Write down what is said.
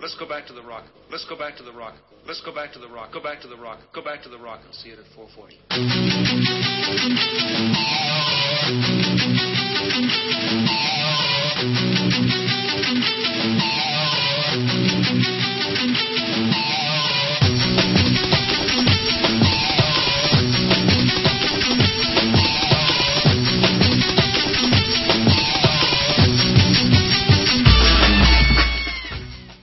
Let's go back to the Rock. Let's go back to the Rock. Let's go back to the Rock. Go back to the Rock. Go back to the Rock. I'll see you at 4:40.